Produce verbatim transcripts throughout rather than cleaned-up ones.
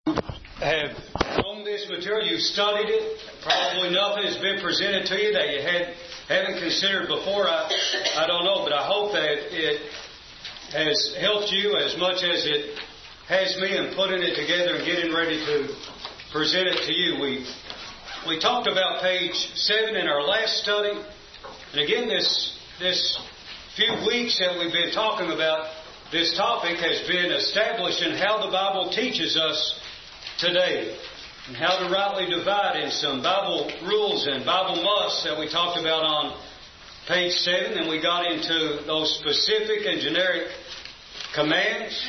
have known this material, you've studied it. Probably nothing has been presented to you that you had, haven't considered before. I, I don't know, but I hope that it has helped you as much as it has me in putting it together and getting ready to present it to you. We we talked about page seven in our last study, and again this this few weeks that we've been talking about this topic has been establishing how the Bible teaches us today, and how to rightly divide in some Bible rules and Bible musts that we talked about on page seven. And we got into those specific and generic commands.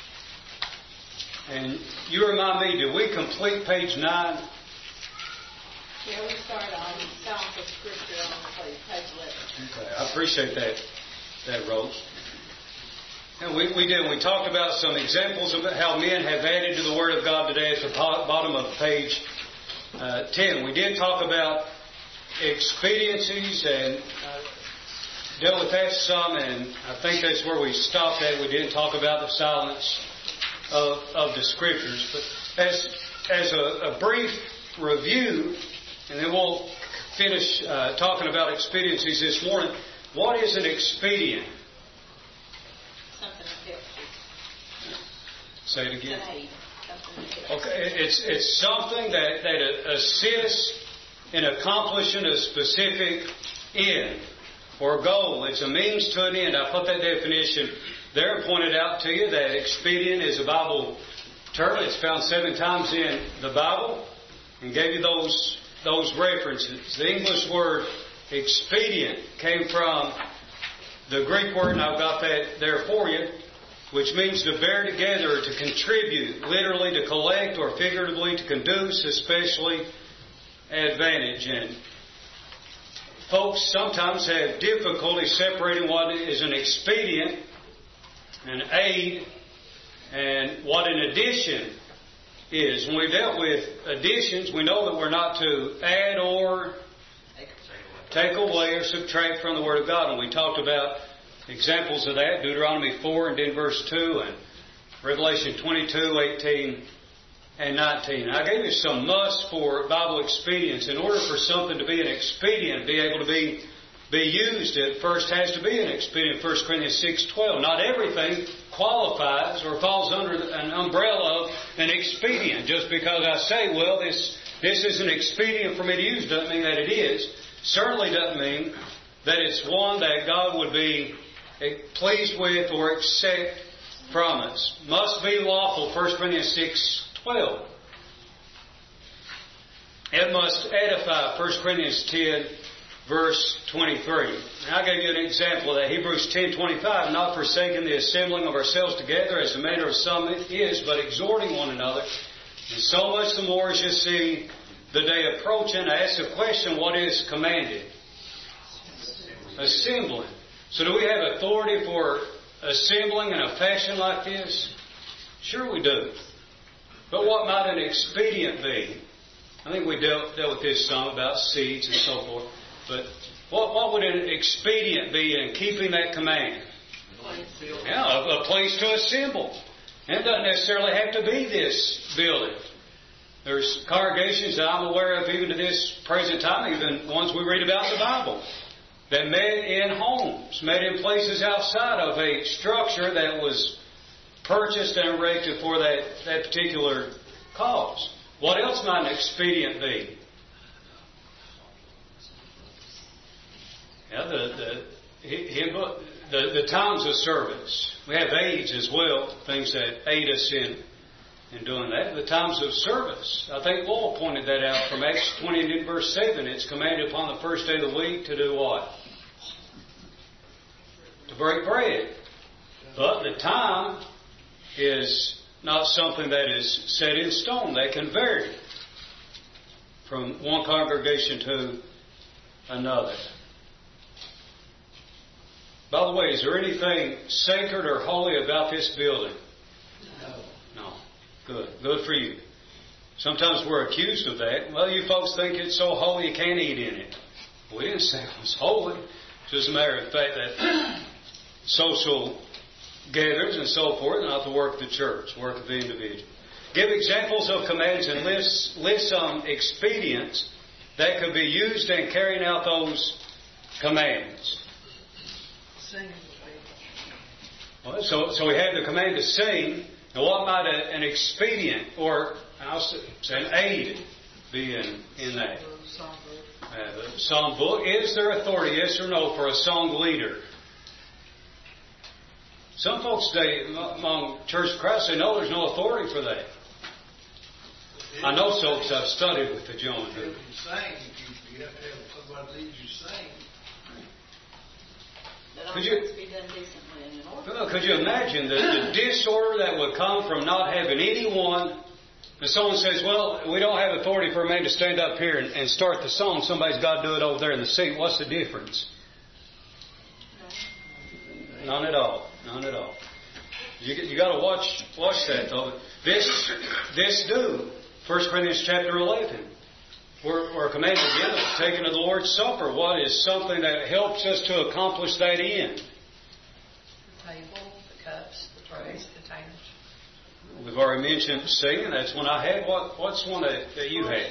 And you remind me, did we complete page nine? Yeah, we started on Psalms of Scripture on page eleven. Okay, I appreciate that, that Rose. And we, we did. We talked about some examples of how men have added to the Word of God today at the bottom of page uh, ten. We did talk about expediencies and uh, dealt with that some, and I think that's where we stopped at. We didn't talk about the silence of, of the Scriptures. But as, as a, a brief review, and then we'll finish uh, talking about expediencies this morning. What is an expedient? Say it again. Okay, it's it's something that, that assists in accomplishing a specific end or goal. It's a means to an end. I put that definition there and pointed out to you that expedient is a Bible term. It's found seven times in the Bible, and gave you those those references. The English word expedient came from the Greek word, and I've got that there for you, which means to bear together, to contribute, literally to collect, or figuratively to conduce, especially advantage. And folks sometimes have difficulty separating what is an expedient, an aid, and what an addition is. When we've dealt with additions, we know that we're not to add or take away or subtract from the Word of God. And we talked about examples of that, Deuteronomy four and then verse two, and Revelation twenty-two, eighteen, and nineteen. I gave you some musts for Bible expedience. In order for something to be an expedient, be able to be be used, it first has to be an expedient. First Corinthians six twelve. Not everything qualifies or falls under an umbrella of an expedient. Just because I say, well, this this is an expedient for me to use, doesn't mean that it is. Certainly doesn't mean that it's one that God would be pleased with or accept from us. Must be lawful, First Corinthians six twelve. It must edify, First Corinthians ten, verse twenty-three. And I gave you an example of that. Hebrews ten twenty-five, not forsaking the assembling of ourselves together as the manner of some is, but exhorting one another. And so much the more as you see the day approaching. I ask the question, what is commanded? Assembling. So do we have authority for assembling in a fashion like this? Sure we do. But what might an expedient be? I think we dealt, dealt with this some about seeds and so forth. But what, what would an expedient be in keeping that command? Yeah, a, a place to assemble. And it doesn't necessarily have to be this building. There's congregations that I'm aware of even to this present time, even ones we read about in the Bible, that met in homes, met in places outside of a structure that was purchased and erected for that, that particular cause. What else might an expedient be? Yeah, the, the, the, the times of service. We have aids as well, things that aid us in, in doing that. The times of service. I think Lowell pointed that out from Acts twenty and verse seven. It's commanded upon the first day of the week to do what? To break bread. But the time is not something that is set in stone. They can vary from one congregation to another. By the way, is there anything sacred or holy about this building? No. No. Good. Good for you. Sometimes we're accused of that. Well, you folks think it's so holy you can't eat in it. We didn't say it was holy. It's just a matter of fact that social gatherings and so forth, not the work of the church, work of the individual. give examples of commands and list, list some expedients that could be used in carrying out those commands. Sing. Well, so, so we have the command to sing. Now, what might a, an expedient or I'll say an aid be in, in that? Uh, the song book. Is there authority, yes or no, for a song leader? Some folks today among Church of Christ say, no, there's no authority for that. I know so because I've studied with the gentleman who. You sing, you have to have somebody lead you sing. Could you, well, could you imagine the, the disorder that would come from not having anyone? If someone says, well, we don't have authority for a man to stand up here and, and start the song. Somebody's got to do it over there in the seat. What's the difference? None at all. None at all. You, you got to watch watch that though. This this do First Corinthians chapter eleven. We're, we're commanded again of taking of the Lord's Supper. What is something that helps us to accomplish that end? The table, the cups, the trays, the containers. We've already mentioned singing. That's one I had. What what's one that, that you had?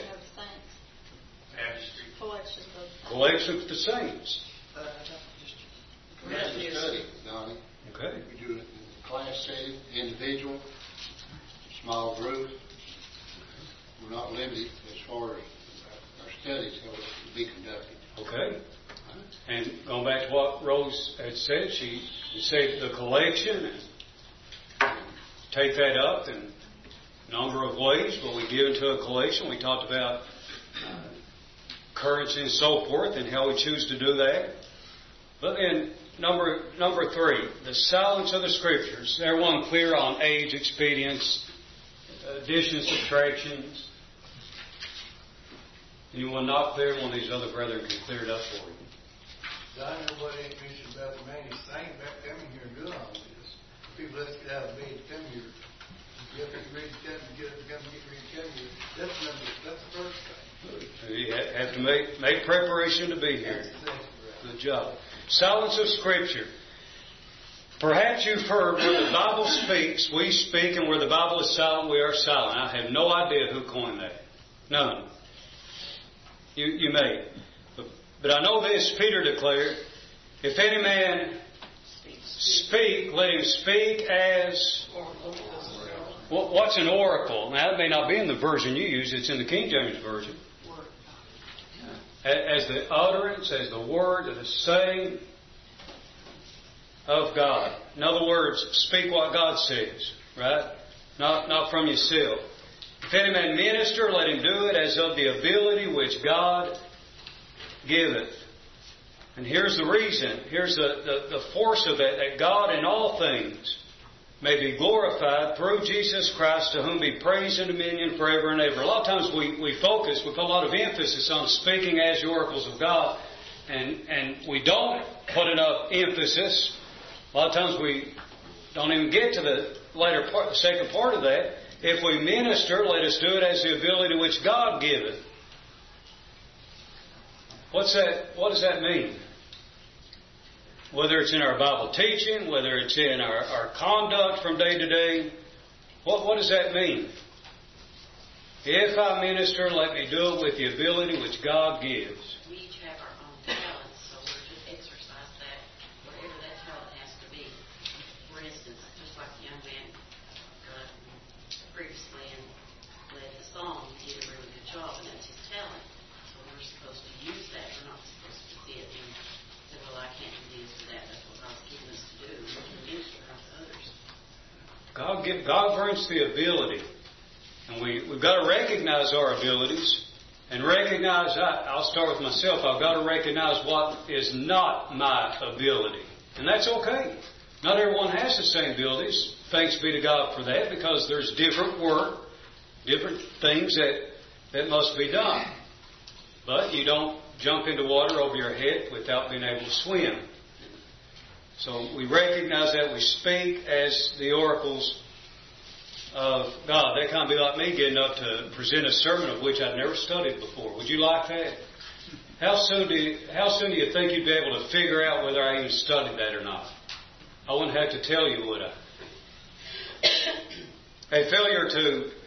Collection of saints. Collection of the saints. Uh, Command to study, Donnie. Okay. We do it in class setting, individual, small group. We're not limited as far as our studies how to be conducted. Okay. And going back to what Rose had said, she said the collection and, and take that up in a number of ways. But we give into a collection. We talked about uh, currency and so forth and how we choose to do that. But then number number three, the silence of the Scriptures. Everyone clear on age, expedience, additions, subtractions. Anyone not clear? One of these other brethren can clear it up for you. I know what ain't mentioned about the man he's saying about coming here and doing all this. People let's get out of bed to come here. You have to get ready to come, get up, come get ready to come here. That's number. That's the first thing. You have to make make preparation to be here. That's exactly right. Good job. Silence of Scripture. Perhaps you've heard where the Bible speaks, we speak, and where the Bible is silent, we are silent. I have no idea who coined that. None. You, you may. But, but I know this, Peter declared, if any man speak, let him speak as... What's an oracle? Now, that may not be in the version you use. It's in the King James Version. As the utterance, as the word, as the saying of God. In other words, speak what God says, right? Not, not from yourself. If any man minister, let him do it as of the ability which God giveth. And here's the reason. Here's the, the, the force of it, that God in all things may be glorified through Jesus Christ, to whom be praise and dominion forever and ever. A lot of times we, we focus, we put a lot of emphasis on speaking as the oracles of God, and, and we don't put enough emphasis. A lot of times we don't even get to the later part, the second part of that. If we minister, let us do it as the ability which God giveth. What's that? What does that mean? Whether it's in our Bible teaching, whether it's in our, our conduct from day to day, what, what does that mean? If I minister, let me do it with the ability which God gives. We each have our own talents, so we're to exercise that, whatever that talent has to be. For instance, just like the young man uh, previously and led the song, he did a really good job, and that's his talent. So we're supposed to use that. We're not supposed to see it and say, well, I can't do this or that. That's what God's given us to do. We can minister unto others. God, give, God brings the ability. And we, we've got to recognize our abilities and recognize, I, I'll start with myself, I've got to recognize what is not my ability. And that's okay. Not everyone has the same abilities. Thanks be to God for that, because there's different work, different things that, that must be done. But you don't jump into water over your head without being able to swim. So we recognize that, we speak as the oracles of God. That kind of be like me getting up to present a sermon of which I've never studied before. Would you like that? How soon do you, how soon do you think you'd be able to figure out whether I even studied that or not? I wouldn't have to tell you, would I? A failure to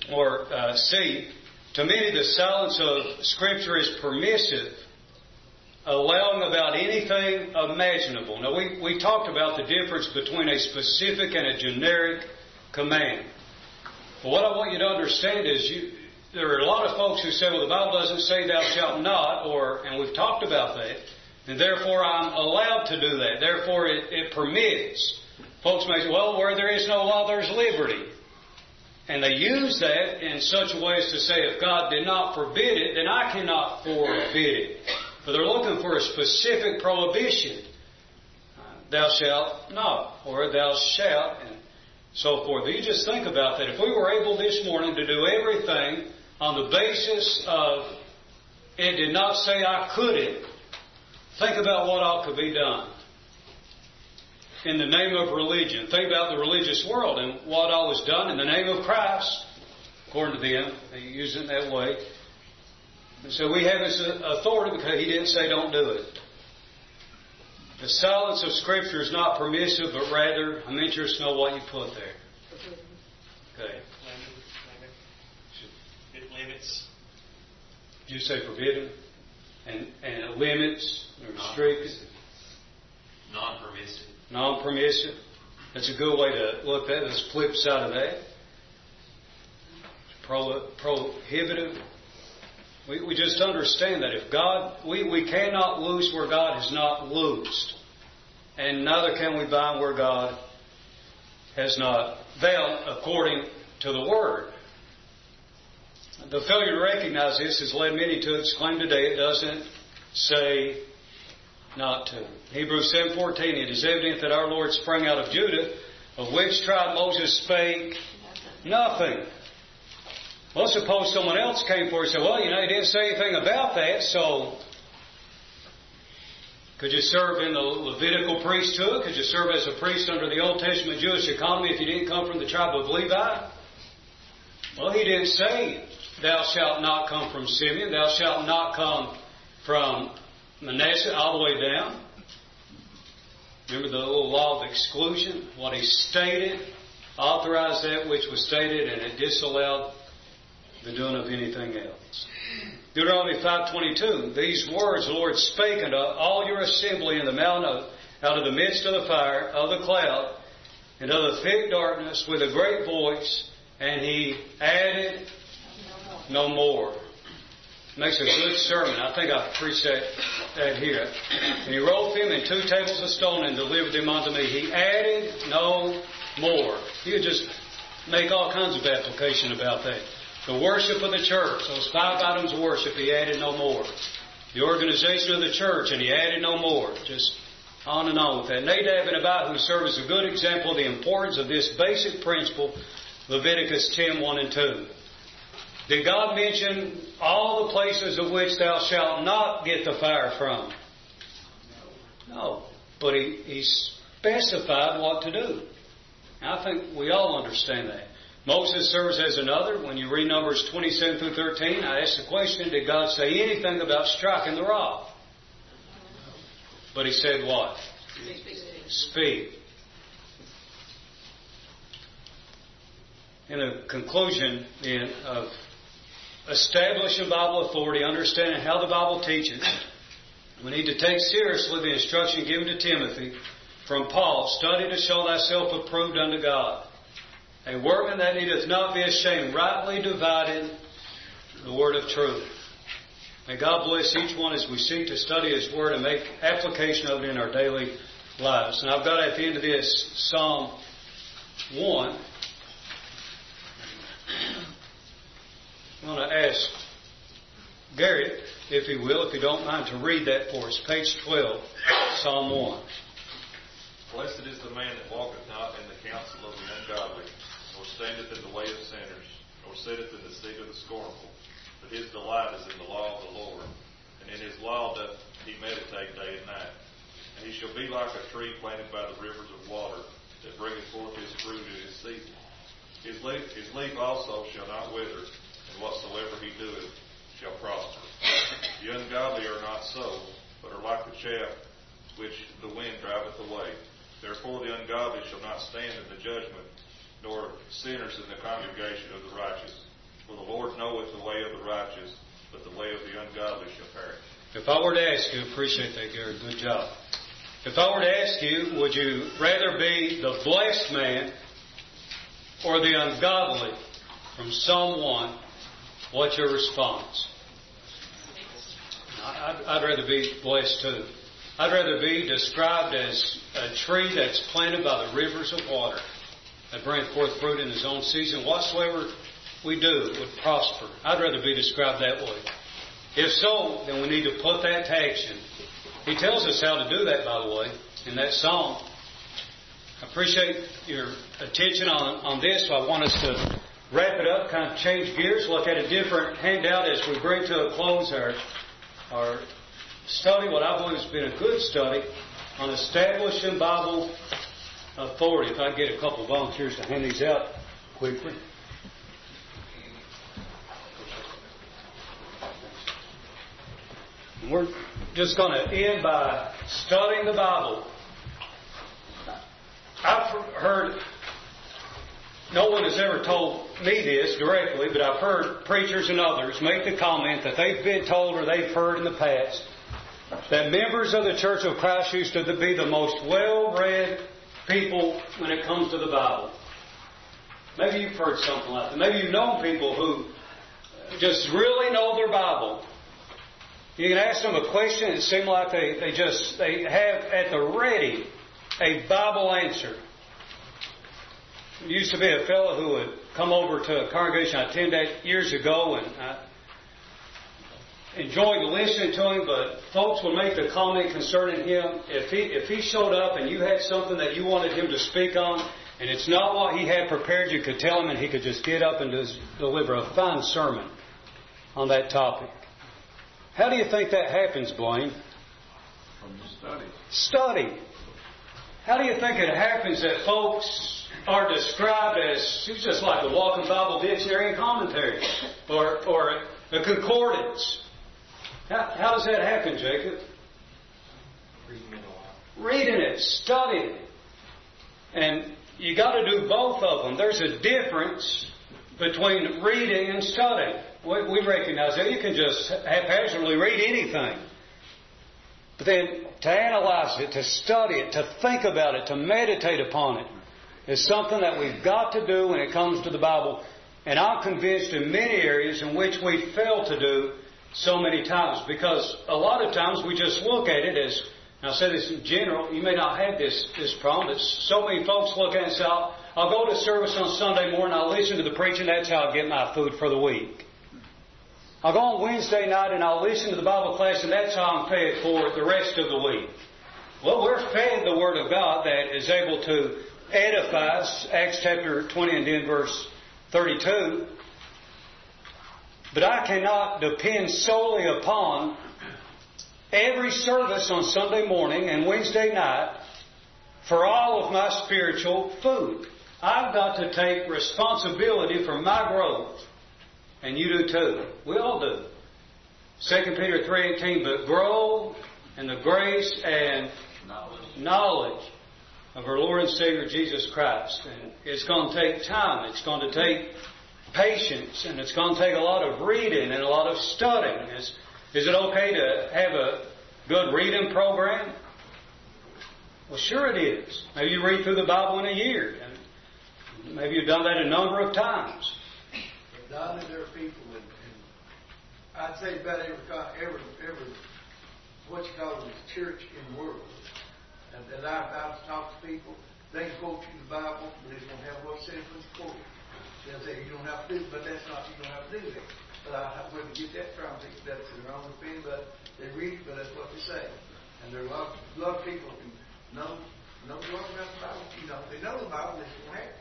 or uh, C, to many the silence of Scripture is permissive, allowing about anything imaginable. Now, we, we talked about the difference between a specific and a generic command. But what I want you to understand is you, there are a lot of folks who say, well, the Bible doesn't say thou shalt not, or, and we've talked about that, and therefore I'm allowed to do that. Therefore it, it permits. Folks may say, well, where there is no law, there's liberty. And they use that in such a way as to say, if God did not forbid it, then I cannot forbid it. But they're looking for a specific prohibition. Thou shalt not, or thou shalt, and so forth. You just think about that. If we were able this morning to do everything on the basis of it did not say I couldn't, think about what all could be done in the name of religion. Think about the religious world and what all was done in the name of Christ, according to them. They use it in that way. And so we have His authority because He didn't say don't do it. The silence of Scripture is not permissive, but rather, I'm interested to know what you put there. Okay. It limits. Did you say forbidden? And, and it limits or restricts? Non-permissive. Non-permissive. That's a good way to look at it. The flip side of that. Pro, prohibitive. We, we just understand that if God, we, we cannot loose where God has not loosed. And neither can we bind where God has not bound according to the Word. The failure to recognize this has led many to exclaim today it doesn't say not to. Hebrews seven fourteen, it is evident that our Lord sprang out of Judah, of which tribe Moses spake nothing. Well, suppose someone else came forward and said, well, you know, he didn't say anything about that, so could you serve in the Levitical priesthood? Could you serve as a priest under the Old Testament Jewish economy if you didn't come from the tribe of Levi? Well, he didn't say, thou shalt not come from Simeon, thou shalt not come from Manasseh, all the way down. Remember the little law of exclusion? What he stated, authorized that which was stated, and it disallowed the doing of anything else. Deuteronomy five twenty-two, these words the Lord spake unto all your assembly in the mountain of, out of the midst of the fire, of the cloud, and of the thick darkness with a great voice, and he added no more. Makes a good sermon. I think I preached that, that here. And he wrote them in two tables of stone and delivered them unto me. He added no more. You could just make all kinds of application about that. The worship of the church, those five items of worship, he added no more. The organization of the church, and he added no more. Just on and on with that. Nadab and Abihu serve as a good example of the importance of this basic principle, Leviticus ten one and two. Did God mention all the places of which thou shalt not get the fire from? No. But he, he specified what to do. And I think we all understand that. Moses serves as another. When you read Numbers twenty-seven through thirteen, I asked the question, did God say anything about striking the rod? But he said what? Speak. Speak. In a conclusion then of establishing Bible authority, understanding how the Bible teaches, we need to take seriously the instruction given to Timothy from Paul, study to show thyself approved unto God. A workman that needeth not be ashamed, rightly dividing the word of truth. May God bless each one as we seek to study His Word and make application of it in our daily lives. And I've got at the end of this Psalm one. I'm going to ask Garrett, if he will, if you don't mind, to read that for us. Page twelve, Psalm one. Blessed is the man that walketh not in the counsel of the ungodly, nor standeth in the way of sinners, nor sitteth in the seat of the scornful. But his delight is in the law of the Lord, and in his law doth he meditate day and night. And he shall be like a tree planted by the rivers of water, that bringeth forth his fruit in his season. His leaf, his leaf also shall not wither, and whatsoever he doeth shall prosper. The ungodly are not so, but are like the chaff which the wind driveth away. Therefore the ungodly shall not stand in the judgment, nor sinners in the congregation of the righteous. Lord knoweth the way of the righteous, but the way of the ungodly shall perish. If I were to ask you, appreciate that, Gary, good job. If I were to ask you, would you rather be the blessed man or the ungodly from Psalm one, what's your response? I'd, I'd rather be blessed too. I'd rather be described as a tree that's planted by the rivers of water, that bringeth forth fruit in his own season. Whatsoever we do would prosper. I'd rather be described that way. If so, then we need to put that to action. He tells us how to do that, by the way, in that psalm. I appreciate your attention on, on this. So I want us to wrap it up, kind of change gears, look at a different handout as we bring to a close our, our study, what I believe has been a good study on establishing Bible authority. If I could get a couple of volunteers to hand these out quickly. We're just going to end by studying the Bible. I've heard, no one has ever told me this directly, but I've heard preachers and others make the comment that they've been told or they've heard in the past that members of the Church of Christ used to be the most well-read people when it comes to the Bible. Maybe you've heard something like that. Maybe you've known people who just really know their Bible. You can ask them a question and it seems like they, they just they have at the ready a Bible answer. There used to be a fellow who would come over to a congregation I attended years ago, and I enjoyed listening to him, but folks would make the comment concerning him. If he, if he showed up and you had something that you wanted him to speak on, and it's not what he had prepared, you could tell him and he could just get up and just deliver a fine sermon on that topic. How do you think that happens, Blaine? From the study. Study. How do you think it happens that folks are described as just like a walking Bible dictionary and commentary, or or a concordance? How, how does that happen, Jacob? Reading it a lot. Reading it, studying it, and you got to do both of them. There's a difference between reading and studying. We, we recognize that. You can just haphazardly read anything. But then to analyze it, to study it, to think about it, to meditate upon it is something that we've got to do when it comes to the Bible. And I'm convinced in many areas in which we fail to do so many times. Because a lot of times we just look at it as, and I'll say this in general, you may not have this, this problem, but so many folks look at it and say, I'll, I'll go to service on Sunday morning, I'll listen to the preaching, that's how I get my food for the week. I'll go on Wednesday night and I'll listen to the Bible class, and that's how I'm fed for the rest of the week. Well, we're fed the Word of God that is able to edify us, Acts chapter twenty and then verse thirty-two. But I cannot depend solely upon every service on Sunday morning and Wednesday night for all of my spiritual food. I've got to take responsibility for my growth. And you do too. We all do. Second Peter three eighteen, but grow in the grace and knowledge. knowledge of our Lord and Savior Jesus Christ. And it's going to take time. It's going to take patience. And it's going to take a lot of reading and a lot of studying. Is, is it okay to have a good reading program? Well, sure it is. Maybe you read through the Bible in a year. And maybe you've done that a number of times. Donnie, there are people, and, and I'd say about every, every, every, what you call it, church in the world. And, and I've, I've talked to people, they quote you the Bible, but they don't have what it says when it's quoted. They'll say you don't have to do it, but that's not, you don't have to do that. But I, where to get that from, that's their own opinion, but they read it, but that's what they say. And there are a lot, a lot of people who know, know the Lord about the Bible. You know, they know the Bible, they don't have it.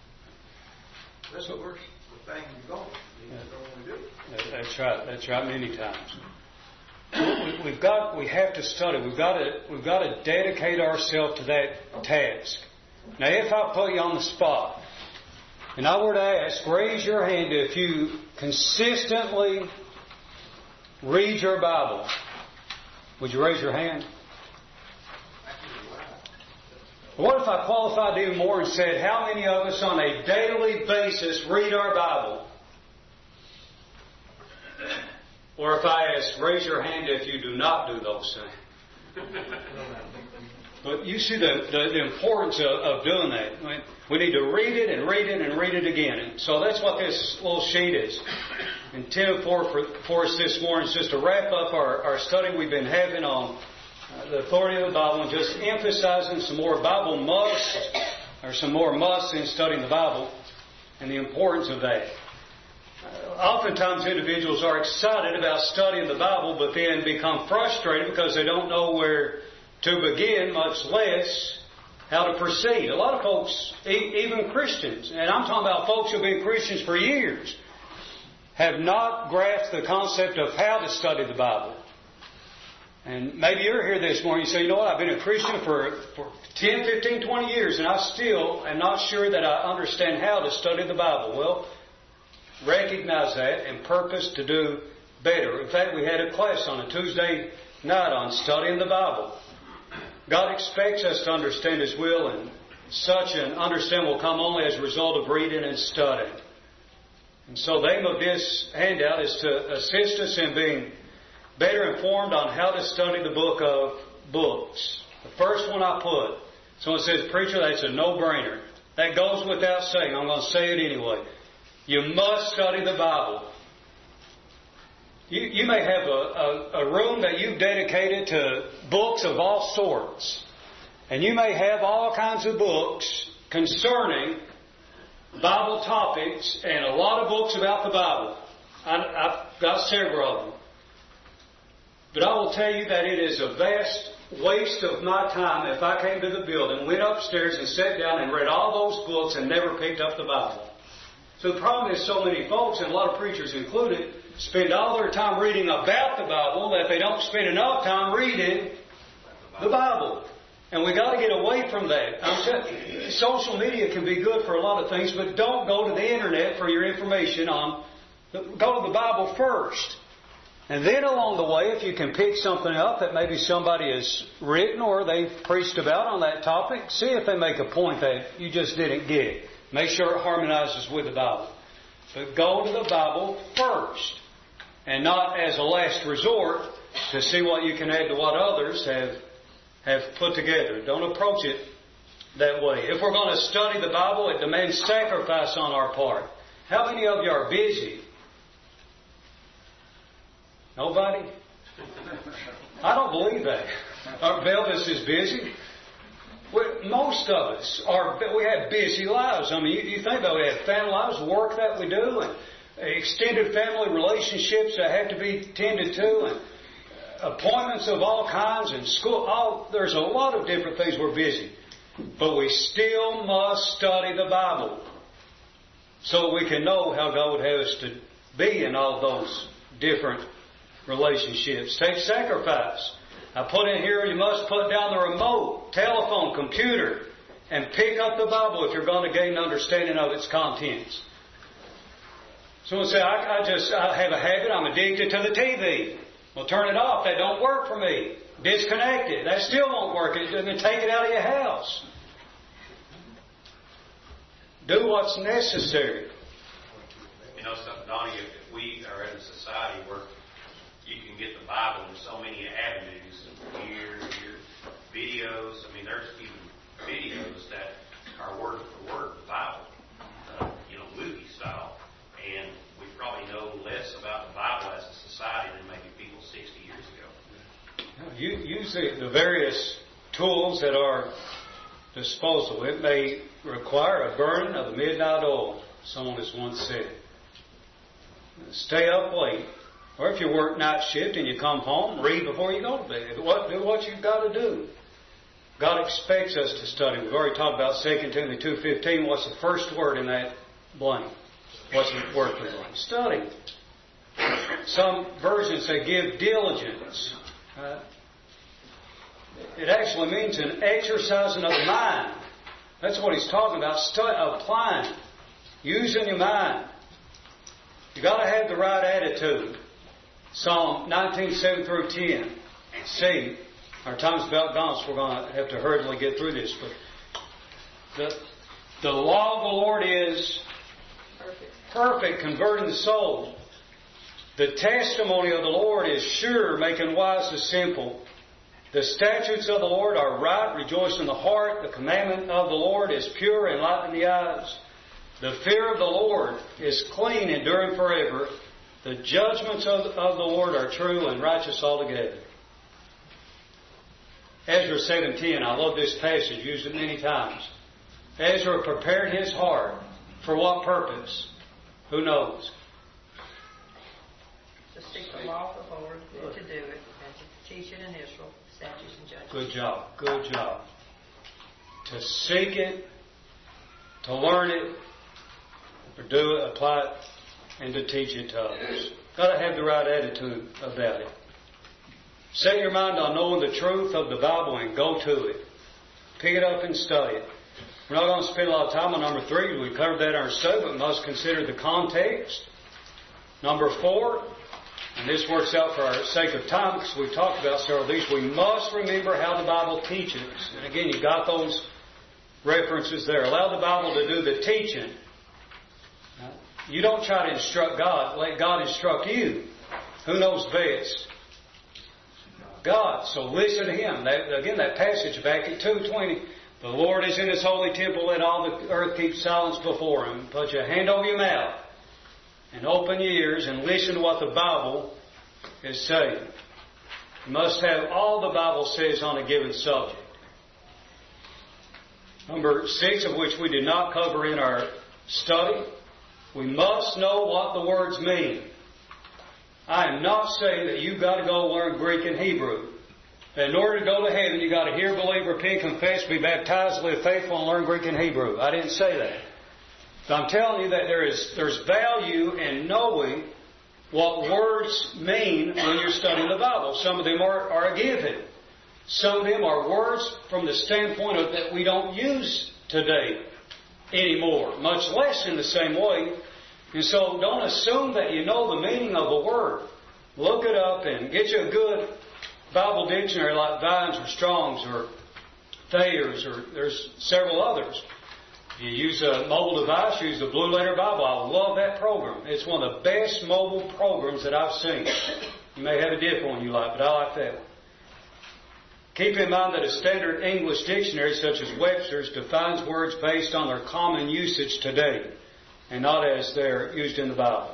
That's the worst. The thing you're going, you don't want to do. That's right. That's right. Many times. We've got. We have to study. We've got to. We've got to dedicate ourselves to that task. Now, if I put you on the spot, and I were to ask, raise your hand if you consistently read your Bible. Would you raise your hand? What if I qualified even more and said, how many of us on a daily basis read our Bible? Or if I ask, raise your hand if you do not do those things. But you see the, the, the importance of, of doing that. I mean, we need to read it and read it and read it again. And so that's what this little sheet is intended for, for, for us this morning. Is just to wrap up our, our study we've been having on uh, the authority of the Bible and just emphasizing some more Bible musts, or some more musts in studying the Bible and the importance of that. Uh, oftentimes individuals are excited about studying the Bible but then become frustrated because they don't know where to begin, much less how to proceed. A lot of folks, even Christians, and I'm talking about folks who have been Christians for years, have not grasped the concept of how to study the Bible. And maybe you're here this morning and you say, you know what, I've been a Christian for, for ten, fifteen, twenty years and I still am not sure that I understand how to study the Bible. Well, recognize that and purpose to do better. In fact, we had a class on a Tuesday night on studying the Bible. God expects us to understand His will, and such an understanding will come only as a result of reading and studying. And so the aim of this handout is to assist us in being better informed on how to study the book of books. The first one I put, someone says, preacher, that's a no-brainer. That goes without saying. I'm going to say it anyway. You must study the Bible. You, you may have a, a, a room that you've dedicated to books of all sorts. And you may have all kinds of books concerning Bible topics and a lot of books about the Bible. I, I've got several of them. But I will tell you that it is a vast waste of my time if I came to the building, went upstairs and sat down and read all those books and never picked up the Bible. So the problem is so many folks, and a lot of preachers included, spend all their time reading about the Bible that they don't spend enough time reading the Bible. And we got to get away from that. I'm saying, social media can be good for a lot of things, but don't go to the internet for your information on. Go to the Bible first. And then along the way, if you can pick something up that maybe somebody has written or they've preached about on that topic, see if they make a point that you just didn't get. Make sure it harmonizes with the Bible. But go to the Bible first. And not as a last resort to see what you can add to what others have have put together. Don't approach it that way. If we're going to study the Bible, it demands sacrifice on our part. How many of you are busy? Nobody? I don't believe that. Our Belvis is busy. We're, most of us are. We have busy lives. I mean, you, you think about it. We have family lives, work that we do, and extended family relationships that have to be tended to, and appointments of all kinds, and school. All, there's a lot of different things we're busy. But we still must study the Bible so we can know how God would have us to be in all those different relationships. Take sacrifice. I put in here, you must put down the remote, telephone, computer, and pick up the Bible if you're going to gain an understanding of its contents. Someone say, I, I just I have a habit, I'm addicted to the T V. Well, turn it off. That don't work for me. Disconnect it. That still won't work. It doesn't take it out of your house. Do what's necessary. You know something, Donnie, if, if we are in a society where you can get the Bible in so many avenues, here, here, videos, I mean, there's even videos that are word for word the Bible, uh, you know, movie style. And we probably know less about the Bible as a society than maybe people sixty years ago. You use the, the various tools at our disposal. It may require a burning of the midnight oil, someone has once said. Stay up late. Or if you work night shift and you come home, read before you go to bed. What, do what you've got to do. God expects us to study. We've already talked about Second Timothy two fifteen. What's the first word in that blank? What's the word for blank? Study. Some versions say give diligence. Uh, it actually means an exercising of the mind. That's what he's talking about. Study, applying. Using your mind. You've got to have the right attitude. Psalm nineteen, seven through ten. See, our time's about gone, so we're going to have to hurriedly get through this. But the, the law of the Lord is perfect, perfect converting the soul. The testimony of the Lord is sure, making wise the simple. The statutes of the Lord are right, rejoice in the heart. The commandment of the Lord is pure, enlightening the eyes. The fear of the Lord is clean, enduring forever. The judgments of, of the Lord are true and righteous altogether. Ezra seven ten, I love this passage, used it many times. Ezra prepared his heart. For what purpose? Who knows? To seek the law of the Lord, and to do it, and to teach it in Israel, statutes and judgments. Good job. Good job. To seek it, to learn it, or do it, apply it, and to teach it to others. Got to have the right attitude about it. Set your mind on knowing the truth of the Bible and go to it. Pick it up and study it. We're not going to spend a lot of time on number three. We covered that in our study, but must consider the context. Number four, and this works out for our sake of time because we've talked about several of these, we must remember how the Bible teaches. And again, you got those references there. Allow the Bible to do the teaching. You don't try to instruct God. Let God instruct you. Who knows best? God. So listen to Him. That, again, that passage back at two twenty. The Lord is in His holy temple. Let all the earth keep silence before Him. Put your hand over your mouth and open your ears and listen to what the Bible is saying. You must have all the Bible says on a given subject. Number six, of which we did not cover in our study. We must know what the words mean. I am not saying that you've got to go learn Greek and Hebrew. That in order to go to heaven, you've got to hear, believe, repent, confess, be baptized, live faithful, and learn Greek and Hebrew. I didn't say that. But I'm telling you that there is there's value in knowing what words mean when you're studying the Bible. Some of them are, are a given. Some of them are words from the standpoint of that we don't use today anymore, much less in the same way. And so don't assume that you know the meaning of a word. Look it up and get you a good Bible dictionary like Vines or Strong's or Thayer's, or there's several others. You use a mobile device, use the Blue Letter Bible. I love that program. It's one of the best mobile programs that I've seen. You may have a different one you like, but I like that one. Keep in mind that a standard English dictionary such as Webster's defines words based on their common usage today and not as they're used in the Bible.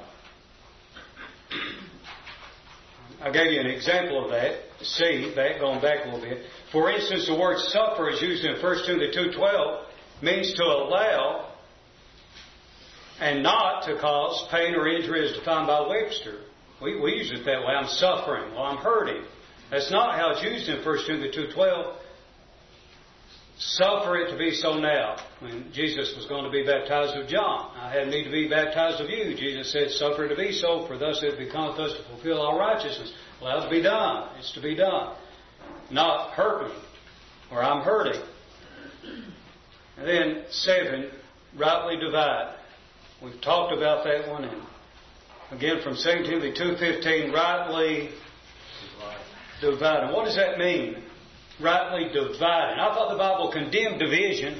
I gave you an example of that. See, back, going back a little bit. For instance, the word suffer is used in First Timothy two twelve, means to allow and not to cause pain or injury as defined by Webster. We, we use it that way. I'm suffering. Well, I'm hurting. That's not how it's used in First Timothy two twelve. Suffer it to be so now. When Jesus was going to be baptized of John, I have need to be baptized of you. Jesus said, suffer it to be so, for thus it becometh us to fulfill all righteousness. Well, that's to be done. It's to be done. Not hurt me, or I'm hurting. And then seven, rightly divide. We've talked about that one. And again, from Second Timothy two fifteen, rightly divide. And what does that mean? Rightly dividing. I thought the Bible condemned division.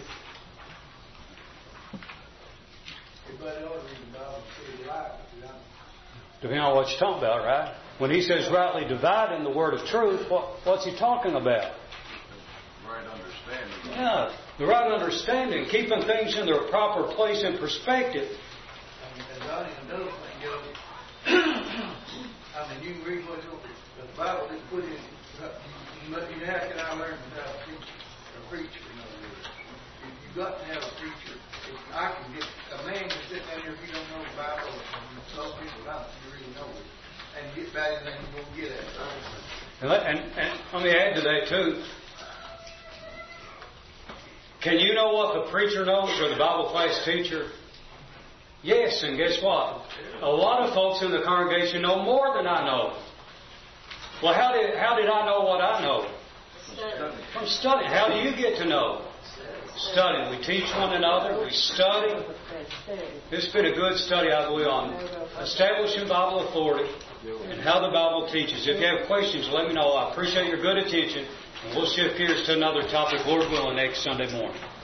Everybody ought to read the Bible and see it right. Depending on what you're talking about, right? When he says rightly dividing the word of truth, what, what's he talking about? Right understanding. Yeah, the right understanding, keeping things in their proper place and perspective. And Johnny, another thing, you know, I mean, you can read what the Bible didn't put in. You, you have to now learn how to preach, a preacher, in other words. You, you've got to have a preacher. If I can get a man can sit down here if you don't know the Bible and most people don't, you really know it. And get better than you're going to get at. And let, and, and let me add to that too. Can you know what the preacher knows or the Bible class teacher? Yes, and guess what? A lot of folks in the congregation know more than I know. Well, how did how did I know what I know? Study. From studying. How do you get to know? Studying. We teach one another. We study. This has been a good study, I believe, on establishing Bible authority and how the Bible teaches. If you have questions, let me know. I appreciate your good attention. And we'll shift gears to another topic, Lord willing, next Sunday morning.